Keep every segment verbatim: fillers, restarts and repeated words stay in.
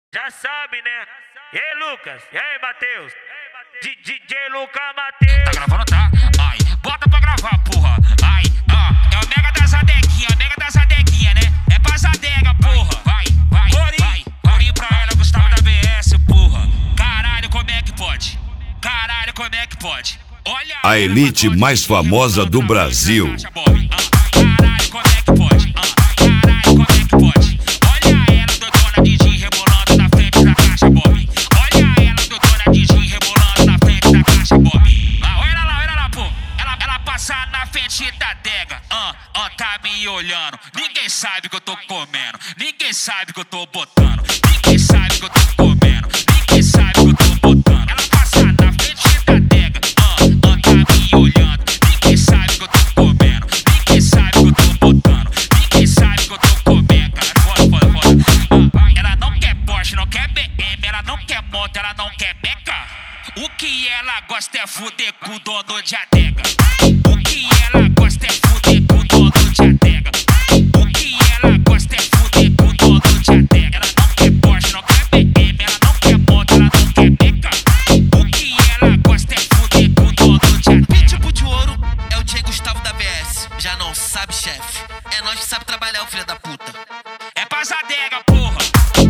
Já sabe, né? E aí, Lucas? E aí, Matheus? D J Lucas Matheus. Tá gravando, tá? Ai, bota pra gravar, porra. Ai, ó, é o mega das adeguinhas, mega das adeguinhas, né? É pras adega, porra. Vai, vai, vai. Corinho pra ela, Gustavo da B S, porra. Caralho, como é que pode? Caralho, como é que pode? Olha a elite mais famosa do Brasil. Caralho, como é que pode? Caralho, como é que pode? Olha ela, doutora Didi, rebolando na frente da caixa, Bob. Olha ela, doutora Didi, rebolando na frente da caixa, Bob. Ah, olha lá, olha lá, pô. Ela, ela passa na frente da adega. Ah, ah, tá me olhando. Ninguém sabe que eu tô comendo. Ninguém sabe que eu tô botando. Ninguém sabe que eu tô comendo. Ninguém sabe que eu tô botando. Ela passa na frente da adega. Ah, ah, tá me olhando. Ninguém sabe que eu tô comendo. Ninguém sabe que eu tô botando. Ninguém sabe que eu tô comendo, cara. Foda, foda, foda. Ah, ela não quer Porsche, não quer B M. Ela não quer moto, ela não quer beca. O que ela gosta é fuder com o dono de adega. O que ela gosta é fuder com o dono de adega. O que ela gosta é fuder com o dono de adega. Ela não quer Porsche, não quer B M. Ela não quer moto, ela não quer beca. O que ela gosta é fuder com o dono de adega. Pitbull de ouro é o Diego Gustavo da B S. Já não sabe, chefe. É nós que sabe trabalhar, o filho da puta. É pras adega, porra.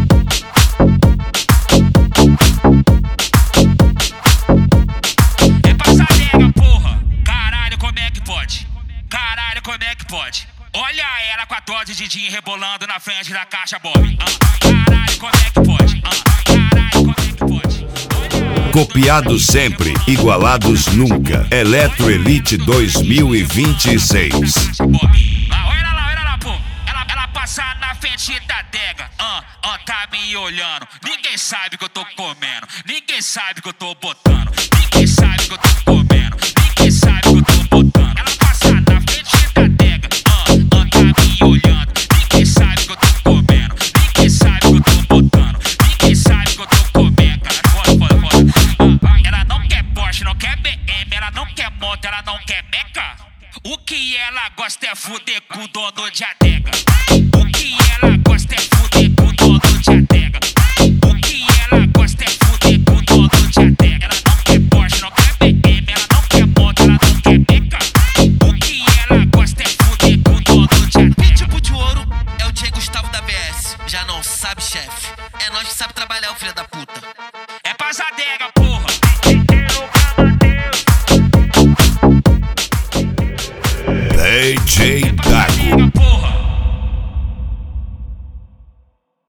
É pras adega, porra. Caralho, como é que pode? Caralho, como é que pode? Olha ela com a dose de Didi rebolando na frente da caixa, Bob. Ah, caralho, como é que pode? Ah, caralho, como é que pode? Olha... Copiados sempre, igualados nunca. Eletro Elite dois mil e vinte e seis. Ah, olha lá, olha lá, pô. Ela, ela passa na frente da adega. Ah, ah, tá me olhando. Ninguém sabe que eu tô comendo. Ninguém sabe que eu tô botando. Ninguém sabe que eu tô comendo. Ninguém sabe que eu tô botando. Ela passa na frente da adega. Ah, ah, tá me olhando. Ninguém sabe que eu tô comendo. Ninguém sabe que eu tô botando. Ninguém sabe que eu tô comendo, cara. Foda, foda, foda. Ah, ela não quer Porsche, não quer B M. Ela não quer moto, ela não quer beca. O que ela gosta é fuder com o dono de adega. O que ela gosta é fuder com o dono de adega. O que ela gosta é fuder com o dono de adega. Ela não quer Porsche, não quer B M. Ela não quer moto, ela não quer beca. O que ela gosta é fuder com o dono de adega. Pitbull de ouro é o Diego Gustavo da B S. Já não sabe, chefe. É nós que sabe trabalhar, o filho da puta. É pras adega, porra. D J Lucas Matheus. D J Daga.